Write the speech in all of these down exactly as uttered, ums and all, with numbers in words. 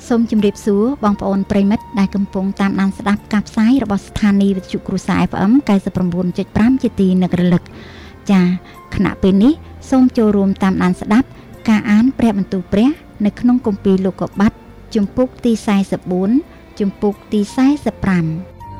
សូមជម្រាបសួរបងប្អូនប្រិមិត្តដែលកំពុងតាមដានស្ដាប់ការផ្សាយរបស់ស្ថានីយ៍វិទ្យុគ្រួសារ អេហ្វ អេម កាយសិបប្រាំបួនចុចប្រាំ ជាទីនឹករលឹកចាខណៈពេលនេះសូមចូលរួមតាមដានស្ដាប់ការអានព្រះបន្ទូលព្រះនៅក្នុងគម្ពីរលោកុបាតជំពូកទីសែសិបបួនជំពូកទីសែសិបប្រាំ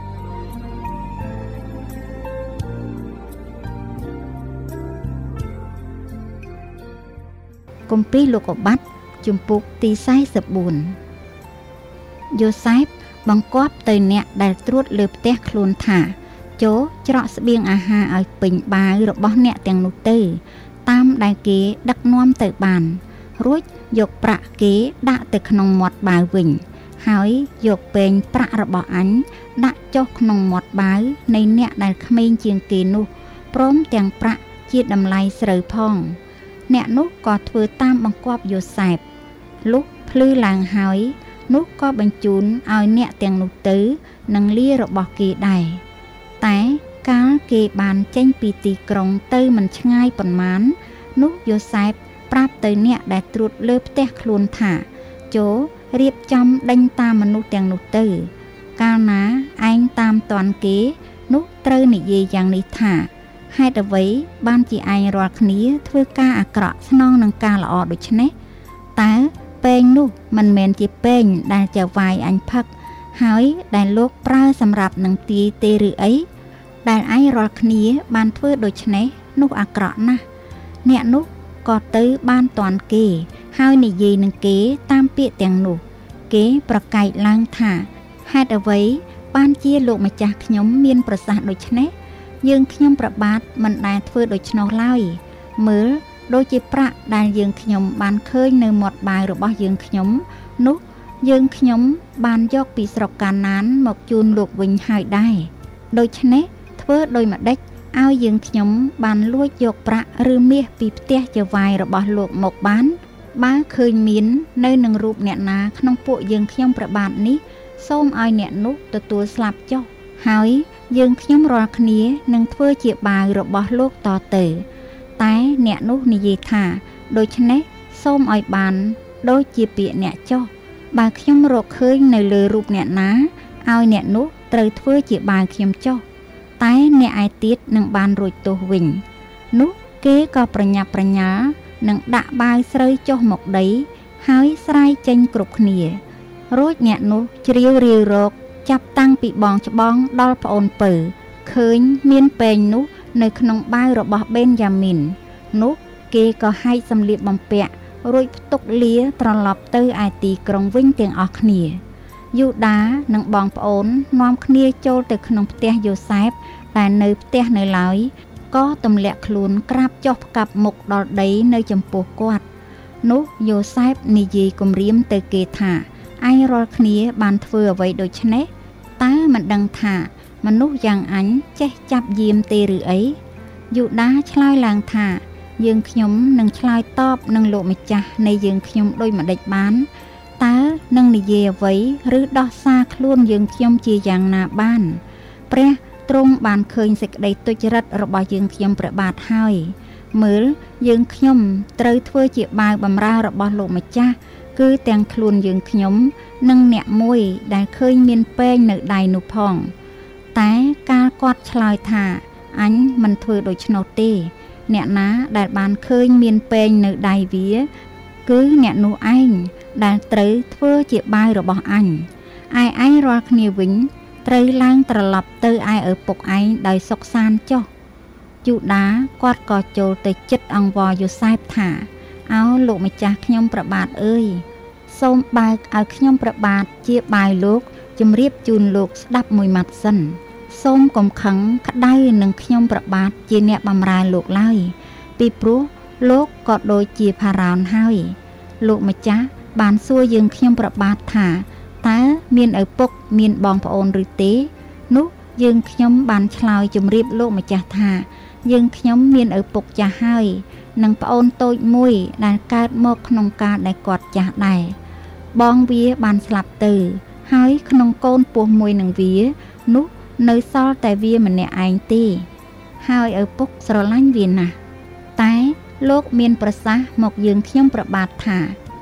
គម្ពីរលោកុបាតជំពូកទីសែសិបបួនយូសែបបង្គាប់ទៅអ្នកដែលត្រួតលើផ្ទះខ្លួនថាចូលច្រកស្បៀងអាហារឲ្យពេញបាវរបស់អ្នកទាំងនោះទៅតាមដែលគេដឹកនាំទៅបានរួចយកប្រាក់គេដាក់ទៅក្នុងមាត់បាវវិញហើយយកពែងប្រាក់របស់អញដាក់ចុះក្នុងមាត់បាវនៃអ្នកដែលក្មេងជាងគេនោះព្រមទាំងប្រាក់ជាតម្លៃស្រូវផងអ្នកនោះក៏ធ្វើតាមបង្គាប់យូសែបលុះភ្លឺឡើងហើយនោះក៏បញ្ជូនឲ្យអ្នកទាំងនោះទៅនឹងលារបស់គេដែរតែកាលគេបានចេញពីទីក្រុងទៅមិនឆ្ងាយប៉ុន្មាននោះយូសែបប្រាប់ទៅអ្នកដែលត្រួតលើផ្ទះខ្លួនថាចូលរៀបចំដេញតាមមនុស្សទាំងនោះទៅកាលណាឯងតាមតន់គេនោះត្រូវនិយាយយ៉ាងនេះថាហេតុអ្វីបានជាឯងរាល់គ្នាធ្វើការអាក្រក់ស្នងនឹងការល្អដូច្នេះតើពែងនោះមិនមែនជាពែងដែលចៅវាយអញផឹកហើយដែលលោកប្រើសម្រាប់នឹងទាយទេឬអីដែលឯងរាល់គ្នាបានធ្វើដូច្នេះនោះអាក្រក់ណាស់អ្នកនោះក៏ទៅបានតន់គេហើយនិយាយនឹងគេតាមពាក្យទាំងនោះគេប្រកែកឡើងថាហេតុអ្វីបានជាលោកម្ចាស់ខ្ញុំមានប្រសាសន៍ដូច្នេះយើងខ្ញុំប្របាទមិនដែលធ្វើដូច្នោះឡើយមើលដូចជាប្រាក់ដែលយើងខ្ញុំបានឃើញនៅមាត់បាវរបស់យើងខ្ញុំនោះយើងខ្ញុំបានយកពីស្រុកកាណានមកជូនលោកវិញហើយដែរដូច្នេះធ្វើដូចម្ដេចឲ្យយើងខ្ញុំបានលួចយកប្រាក់ឬមាសពីផ្ទះចៅវាយរបស់លោកមកបានបើឃើញមាននៅនឹងរូបអ្នកណាក្នុងពួកយើងខ្ញុំប្របាទនេះសូមឲ្យអ្នកនោះទទួលស្លាប់ចុះហើយយើងខ្ញុំរាល់គ្នានឹងធ្វើជាបាវរបស់លោកតទៅតែអ្នកនោះនិយាយថាដូច្នេះសូមឲ្យបានដូចជាពាក្យអ្នកចុះបើខ្ញុំរកឃើញនៅលើរូបអ្នកណាឲ្យអ្នកនោះត្រូវធ្វើជាបាវខ្ញុំចុះតែអ្នកឯទៀតនឹងបានរួចទោសវិញនោះគេក៏ប្រញាប់ប្រញាល់នឹងដាក់បាវស្រូវចុះមកដីហើយស្រាយចេញគ្រប់គ្នារួចអ្នកនោះជ្រាវរាវរកចាប់តាំងពីបងច្បងដល់ប្អូនពៅឃើញមានពែងនោះនៅក្នុងបាវរបស់បេនយ៉ាមីននោះគេក៏ហែកសម្លៀកបំពាក់រួចផ្ទុកលាត្រឡប់ទៅឯទីក្រុងវិញទាំងអស់គ្នាយូដានិងបងប្អូននាំគ្នាចូលទៅក្នុងផ្ទះយូសែបដែលនៅផ្ទះនៅឡើយក៏ទម្លាក់ខ្លួនក្រាបចុះផ្កាប់មុខដល់ដីនៅចំពោះគាត់នោះយូសែបនិយាយគំរាមទៅគេថាឯងរាល់គ្នាបានធ្វើអ្វីដូច្នេះតើមិនដឹងថាមនុស្សយ៉ាងអញចេះចាប់យាមទេឬអីយូដាឆ្លើយឡើងថាយើងខ្ញុំនឹងឆ្លើយតបនឹងលោកម្ចាស់នៃយើងខ្ញុំដូចម្ដេចបានតើនឹងនិយាយអ្វីឬដោះសារខ្លួនយើងខ្ញុំជាយ៉ាងណាបានព្រះទ្រង់បានឃើញសេចក្តីទុច្ចរិតរបស់យើងខ្ញុំព្រះបាទហើយមើលយើងខ្ញុំត្រូវធ្វើជាបាវបម្រើរបស់លោកម្ចាស់គឺទាំងខ្លួនយើងខ្ញុំនិងអ្នកមួយដែលឃើញមានពែងនៅដៃនោះផងតែកាលគាត់ឆ្លើយថាអញមិនធ្វើដូច្នោះទេអ្នកណាដែលបានឃើញមានពែងនៅដៃវាគឺអ្នកនោះឯងដែលត្រូវធ្វើជាបាវរបស់អញឯឯងរាល់គ្នាវិញត្រូវឡើងត្រឡប់ទៅឯឪពុកឯងដោយសុខសាន្តចុះយូដាគាត់ក៏ចូលទៅជិតអង្វរយូសែបថាអោលោកម្ចាស់ខ្ញុំព្រះបាទអើយសូមបើកឲ្យខ្ញុំព្រះបាទជាបាវលោកជម្រាបជូនលោកស្ដាប់មួយម៉ាត់សិនសូមកុំខឹងក្តៅនឹងខ្ញុំព្រះបាទជាអ្នកបម្រើលោកឡើយពីព្រោះលោកក៏ដូចជាផារ៉ោនហើយលោកម្ចាស់បានសួរយើងខ្ញុំព្រះបាទថាតើមានឪពុកមានបងប្អូនឬទេនោះយើងខ្ញុំបានឆ្លើយជម្រាបលោកម្ចាស់ថាយើងខ្ញុំមានឪពុកចាស់ហើយនិងប្អូនតូចមួយដែលកើតមកក្នុងកាលដែលគាត់ចាស់ដែរបងវាបានស្លាប់ទៅហើយក្នុងកូនពោះមួយនឹងវានោះនៅសល់តែវាម្នាក់ឯងទេហើយឪពុកស្រឡាញ់វាណាស់តែលោកមានប្រសាសន៍មកយើងខ្ញុំប្របាទថា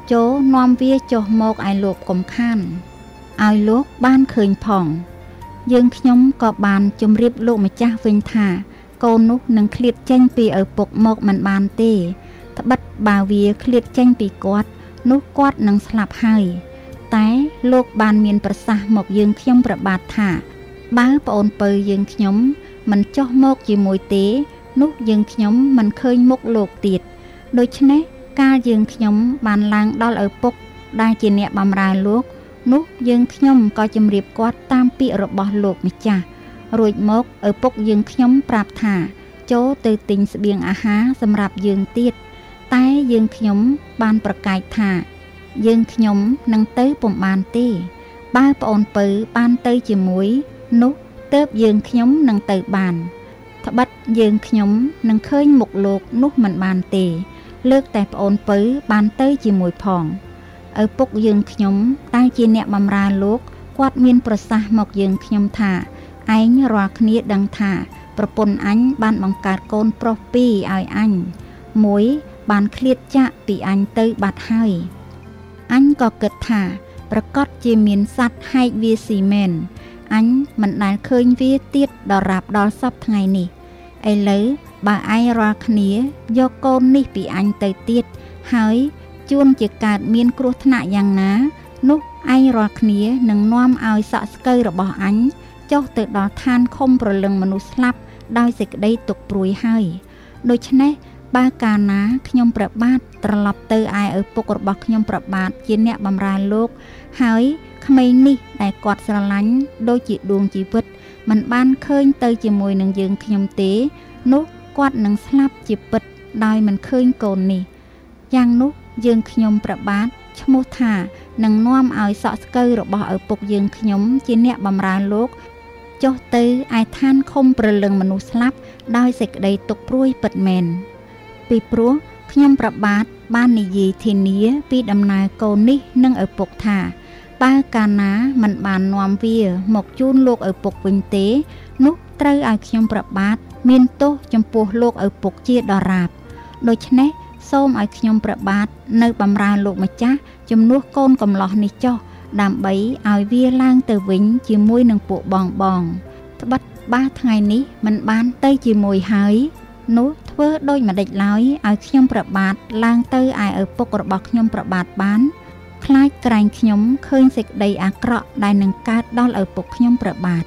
ចូលនាំវាចុះមកឲ្យលោកកុំខានឲ្យលោកបានឃើញផងយើងខ្ញុំក៏បានជម្រាបលោកម្ចាស់វិញថាកូននោះនឹងឃ្លាតចេញពីឪពុកមកមិនបានទេត្បិតបើវាឃ្លាតចេញពីគាត់នោះគាត់នឹងស្លាប់ហើយតែលោកបានមានប្រសាសន៍មកយើងខ្ញុំប្របាទថាបើប្អូនពៅយើងខ្ញុំមិនចុះមកជាមួយទេនោះយើងខ្ញុំមិនឃើញមុខលោកទៀតដូច្នេះកាលយើងខ្ញុំបានឡើងដល់ឪពុកដែលជាអ្នកបម្រើលោកនោះយើងខ្ញុំក៏ជម្រាបគាត់តាមពាក្យរបស់លោកម្ចាស់រួចមកឪពុកយើងខ្ញុំប្រាប់ថាចូលទៅទិញស្បៀងអាហារសម្រាប់យើងទៀតតែយើងខ្ញុំបានប្រកែកថាយើងខ្ញុំនឹងទៅពុំបានទេបើប្អូនពៅបានទៅជាមួយនោះទើបយើងខ្ញុំនឹងទៅបានត្បិតយើងខ្ញុំនឹងឃើញមុខលោកនោះមិនបានទេលើកតែប្អូនពៅបានទៅជាមួយផងឪពុកយើងខ្ញុំតែជាអ្នកបម្រើលោកគាត់មានប្រសាសន៍មកយើងខ្ញុំថាឯងរាល់គ្នាដឹងថាប្រពន្ធអញបានបង្កើតកូនប្រុសពីរឲ្យអញមួយបានឃ្លាតចាកពីអញទៅបាត់ហើយអញក៏គិតថាប្រកាសជាមានសត្វហែកវាស៊ីមែនអញមិនដែលឃើញវាទៀតដល់រាប់ដល់សពថ្ងៃនេះឥឡូវបើឯងរាល់គ្នាយកកូននេះពីអញទៅទៀតហើយជួនជាកើតមានគ្រោះថ្នាក់យ៉ាងណានោះឯងរាល់គ្នានឹងនាំឲ្យសក់ស្កូវរបស់អញចុះទៅដល់ឋានខំប្រលឹងមនុស្សស្លាប់ដោយសេចក្តីទុក្ខព្រួយហើយដូច្នេះបើកាលណាខ្ញុំប្របាទត្រឡប់ទៅឯឪពុករបស់ខ្ញុំប្របាទជាអ្នកបម្រើលោកហើយក្មេងនេះដែលគាត់ស្រឡាញ់ដូចជាដួងជីវិតមិនបានឃើញទៅជាមួយនឹងយើងខ្ញុំទេនោះគាត់នឹងស្លាប់ជាពិតដោយមិនឃើញកូននេះយ៉ាងនោះយើងខ្ញុំប្របាទឈ្មោះថានឹងនាំឲ្យសក់ស្កូវរបស់ឪពុកយើងខ្ញុំជាអ្នកបម្រើលោកចុះទៅឯឋានខំប្រលឹងមនុស្សស្លាប់ដោយសេចក្តីទុក្ខព្រួយពិតមែនពីព្រោះខ្ញុំប្របាទបាននិយាយធានាពីដំណើរកូននេះនឹងឪពុកថាបើកាលណាមិនបាននាំវាមកជូនលោកឪពុកវិញទេនោះត្រូវឲ្យខ្ញុំប្របាទមានទោសចំពោះលោកឪពុកជាដរាបដូច្នេះសូមឲ្យខ្ញុំប្របាទនៅបម្រើលោកម្ចាស់ជំនួសកូនកំឡោះនេះចុះដើម្បីឲ្យវាឡើងទៅវិញជាមួយនឹងពួកបងបងត្បិតបើថ្ងៃនេះមិនបានទៅជាមួយហើយនោះធ្វើដូចម្ដេចឡើយឲ្យខ្ញុំប្របាទឡើងទៅឯឪពុករបស់ខ្ញុំប្របាទបានខ្លាចក្រែងខ្ញុំឃើញសេចក្តីអាក្រក់ដែលនឹងកើតដល់ឪពុកខ្ញុំប្របាទ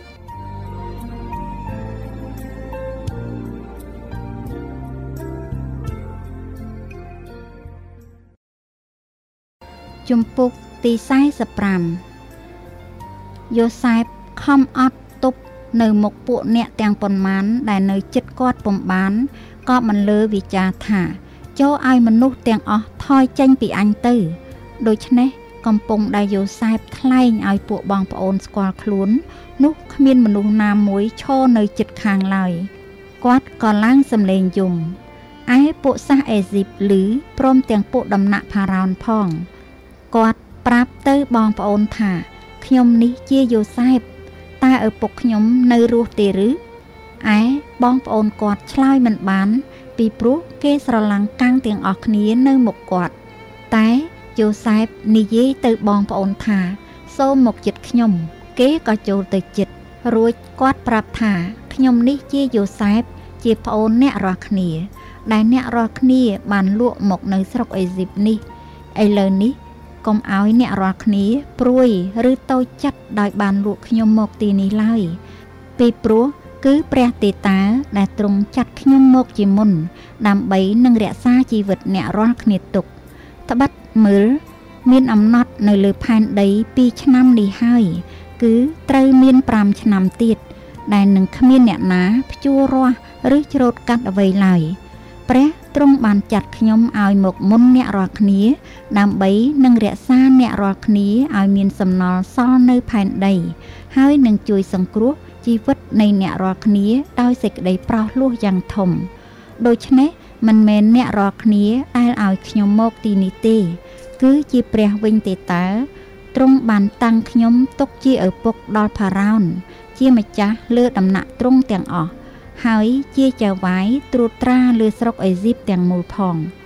ជំពូកទីសែសិបប្រាំយ៉ូសេបខំអត់ទប់នៅមុខពួកអ្នកទាំងប៉ុន្មានដែលនៅជិតគាត់ពុំបានក៏បានលើវិចារថាចូលឲ្យមនុស្សទាំងអស់ថយចេញពីអញទៅដូច្នេះកំពុងដែលយ៉ូសេបថ្លែងឲ្យពួកបងប្អូនស្គាល់ខ្លួននោះគ្មានមនុស្សណាមួយឈរនៅជិតខាងឡើយគាត់ក៏ឡើងសម្លេងយំឯពួកសាសអេស៊ីបឮព្រមទាំងពួកដំណាក់ផារ៉ោនផងគាត់ប្រាប់ទៅបងប្អូនថាខ្ញុំនេះជាយ៉ូសេបតើឪពុកខ្ញុំនៅរស់ទេឬឯបងប្អូនគាត់ឆ្លើយមិនបានពីព្រោះគេស្រឡាំងកាំងទាំងអស់គ្នានៅមុខគាត់តែយ៉ូសេបនិយាយទៅបងប្អូនថាសូមមកជិតខ្ញុំគេក៏ចូលទៅជិតរួចគាត់ប្រាប់ថាខ្ញុំនេះជាយ៉ូសេបជាប្អូនអ្នករាល់គ្នាដែលអ្នករាល់គ្នាបានលក់មកនៅស្រុកអេស៊ីបនេះឥឡូវនេះកុំឲ្យអ្នករាល់គ្នាព្រួយឬតូចចិត្តដោយបានលក់ខ្ញុំមកទីនេះឡើយពីព្រោះគឺព្រះទេតាដែលទ្រង់ចាត់ខ្ញុំមកជាមុនដើម្បីនឹងរក្សាជីវិតអ្នករាល់គ្នាទុកត្បិតមើលមានអំណត់នៅលើផែនដីពីរឆ្នាំនេះហើយគឺត្រូវមានប្រាំឆ្នាំទៀតដែលនឹងគ្មានអ្នកណាភ្ជួររាស់ឬច្រូតកាត់អ្វីឡើយព្រះទ្រង់បានចាត់ខ្ញុំឲ្យមកមុនអ្នករាល់គ្នាដើម្បីនឹងរក្សាអ្នករាល់គ្នាឲ្យមានសំណល់សល់នៅផែនដីហើយនឹងជួយសង្គ្រោះជីវិតនៃអ្នករាល់គ្នាដោយសេចក្តីប្រោសលោះយ៉ាងធំដូច្នេះមិនមែនអ្នករាល់គ្នាដែលឲ្យខ្ញុំមកទីនេះទេគឺជាព្រះវិញទេតើទ្រង់បានតាំងខ្ញុំទុកជាឪពុកដល់ផារ៉ោនជាម្ចាស់លើដំណាក់ទ្រង់ទាំងអស់ហើយជាចៅហ្វាយត្រួតត្រាលើស្រុកអេស៊ីបទាំងមូលផង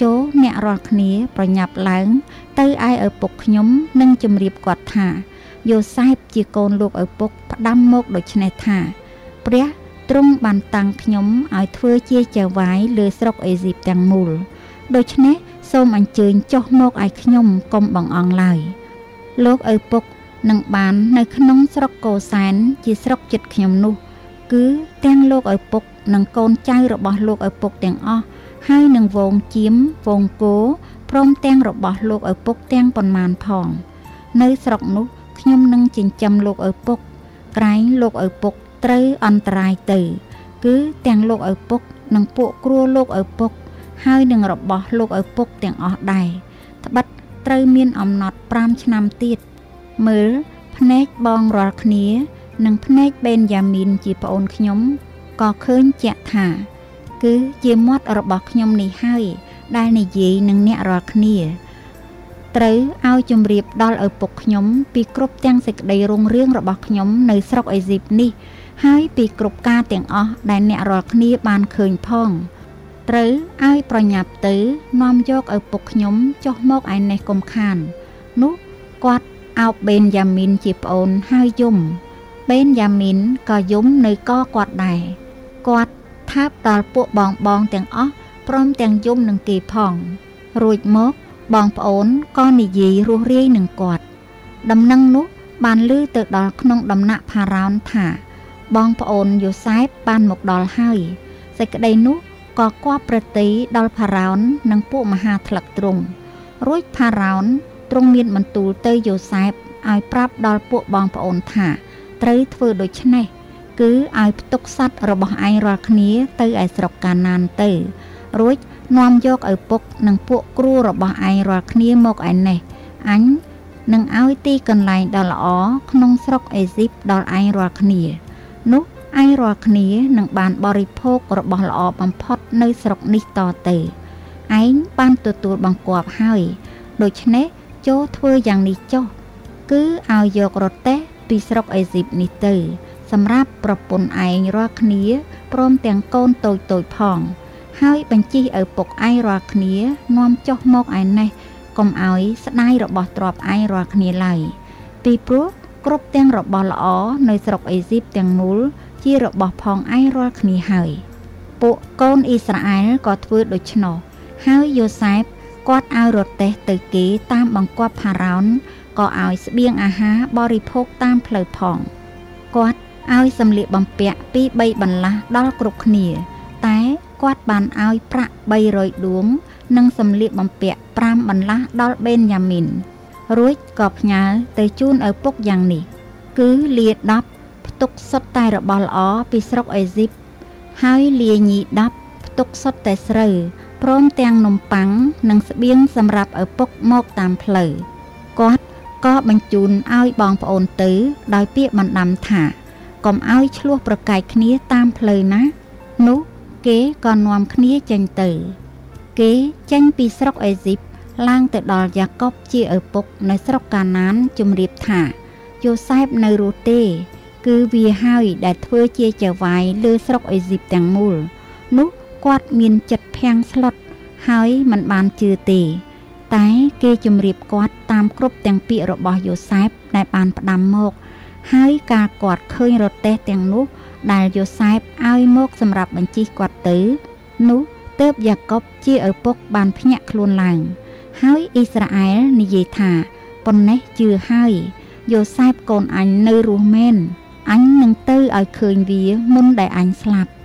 ចូលអ្នករាល់គ្នាប្រញាប់ឡើងទៅឯឪពុកខ្ញុំនិងជម្រាបគាត់ថាយូសែបជាកូនលោកឪពុកផ្ដាំមកដូច្នេះថាព្រះទ្រង់បានតាំងខ្ញុំឲ្យធ្វើជាចៅហ្វាយលើស្រុកអេស៊ីបទាំងមូលដូច្នេះសូមអញ្ជើញចុះមកឲ្យខ្ញុំកុំបង្អង់ឡើយលោកឪពុកនឹងបាននៅក្នុងស្រុកកូសែនជាស្រុកជិតខ្ញុំនោះគឺទាំងលោកឪពុកនិងកូនចៅរបស់លោកឪពុកទាំងអស់ហើយនឹងវងជៀមវងគោព្រមទាំងរបស់លោកឪពុកទាំងប៉ុន្មានផងនៅស្រុកនោះខ្ញុំនឹងចិញ្ចឹមលោកឪពុកក្រែងលោកឪពុកត្រូវអន្តរាយទៅគឺទាំងលោកឪពុកនិងពួកគ្រួលោកឪពុកហើយនឹងរបស់លោកឪពុកទាំងអស់ដែរត្បិតត្រូវមានអំណត់ប្រាំឆ្នាំទៀតមើលភ្នែកបងរាល់គ្នានិងភ្នែកបេនយ៉ាមីនជាប្អូនខ្ញុំក៏ឃើញជាក់ថាគឺជាមាត់របស់ខ្ញុំនេះហើយដែលនិយាយនឹងអ្នករាល់គ្នាត្រូវឲ្យជម្រាបដល់ឪពុកខ្ញុំពីគ្រប់ទាំងសេចក្តីរុងរឿងរបស់ខ្ញុំនៅស្រុកអេស៊ីបនេះហើយពីគ្រប់ការទាំងអស់ដែលអ្នករាល់គ្នាបានឃើញផងត្រូវឲ្យប្រញាប់ទៅនាំយកឪពុកខ្ញុំចុះមកឯនេះកុំខាននោះគាត់អោបបេនយ៉ាមីនជាប្អូនហើយយំបេនយ៉ាមីនក៏យំនៅកគាត់ដែរគាត់ថាបដល់ពួកបងបងទាំងអស់ព្រមទាំងយំនឹងគេផងរួចមកបងប្អូនក៏និយាយរស់រាយនឹងគាត់ដំណឹងនោះបានឮទៅដល់ក្នុងដំណាក់ផារ៉ោនថាបងប្អូនយូសែបបានមកដល់ហើយសេចក្តីនោះក៏គប់ប្រតិដល់ផារ៉ោននិងពួកមហាថ្លឹកទ្រង់រួចផារ៉ោនទ្រង់មានបន្ទូលទៅយូសែបឲ្យប្រាប់ដល់ពួកបងប្អូនថាត្រូវធ្វើដូច្នេះគឺឲ្យផ្ទុកសត្វរបស់ឯងរាល់គ្នាទៅឯស្រុកកាណានទៅរួចនាំយកឪពុកនិងពួកគ្រួរបស់ឯងរាល់គ្នាមកឯនេះអញនឹងឲ្យទីកន្លែងដ៏ល្អក្នុងស្រុកអេស៊ីបដល់ឯងរាល់គ្នានោះឯងរាល់គ្នានឹងបានបរិភោគរបស់ល្អបំផុតនៅស្រុកនេះតទៅឯងបានទទួលបង្គាប់ហើយដូច្នេះចូលធ្វើយ៉ាងនេះចុះគឺឲ្យយករទេះពីស្រុកអេស៊ីបនេះទៅសម្រាប់ប្រពន្ធឯងរាល់គ្នាព្រមទាំងកូនតូចតូចផងហើយបញ្ជិះឪពុកឯងរាល់គ្នានាំចុះមកឯនេះកុំឲ្យស្ដាយរបស់ទ្រព្យឯងរាល់គ្នាឡើយពីព្រោះគ្រប់ទាំងរបស់ល្អនៅស្រុកអេស៊ីបទាំងមូលជារបស់ផងឯងរាល់គ្នាហើយពួកកូនអ៊ីស្រាអែលក៏ធ្វើដូច្នោះហើយយូសែបគាត់ឲ្យរទេះទៅគេតាមបង្គាប់ផារ៉ោនក៏ឲ្យស្បៀងអាហារបរិភោគតាមផ្លូវផងគាត់ឲ្យសម្លៀកបំពាក់ពីរបីបន្លាស់ដល់គ្រប់គ្នាតែគាត់បានឲ្យប្រាក់បីរយដួងនិងសម្លៀកបំពាក់ប្រាំបន្លាស់ដល់បេនយ៉ាមីនរួចក៏ផ្ញើទៅជូនឪពុកយ៉ាងនេះគឺលាដប់ផ្ទុកសុទ្ធតែរបស់ល្អពីស្រុកអេស៊ីបហើយលាញីដប់ផ្ទុកសុទ្ធតែស្រូវព្រមទាំងនំប៉័ងនិងស្បៀងសម្រាប់ឪពុកមកតាមផ្លូវគាត់ក៏បញ្ជូនឲ្យបងប្អូនទៅដោយពាក្យបណ្ដាំថាកុំឲ្យឆ្លោះប្រកែកគ្នាតាមផ្លូវណានោះគេក៏នាំគ្នាចេញទៅគេចេញពីស្រុកអេស៊ីបឡើងទៅដល់យ៉ាកុបជាឪពុកនៅស្រុកកាណានជម្រាបថាយូសែបនៅរស់ទេគឺវាហើយដែលធ្វើជាចៅហ្វាយលើស្រុកអេស៊ីបទាំងមូលនោះគាត់មានចិត្តភាំងស្លុតហើយមិនបានជឿទេតែគេជម្រាបគាត់តាមគ្រប់ទាំងពាក្យរបស់យូសែបដែលបានផ្ដាំមកហើយការគាត់ឃើញរទេះទាំងនោះដែលយូសែបឲ្យមកសម្រាប់បញ្ជិះគាត់ទៅនោះទើបយ៉ាកុបជាឪពុកបានភ្ញាក់ខ្លួនឡើងហើយអ៊ីស្រាអែលនិយាយថាប៉ុណ្ណេះជឿហើយយូសែបកូនអញនៅរស់មែនអញនឹងទៅឲ្យឃើញវាមុនដែលអញស្លាប់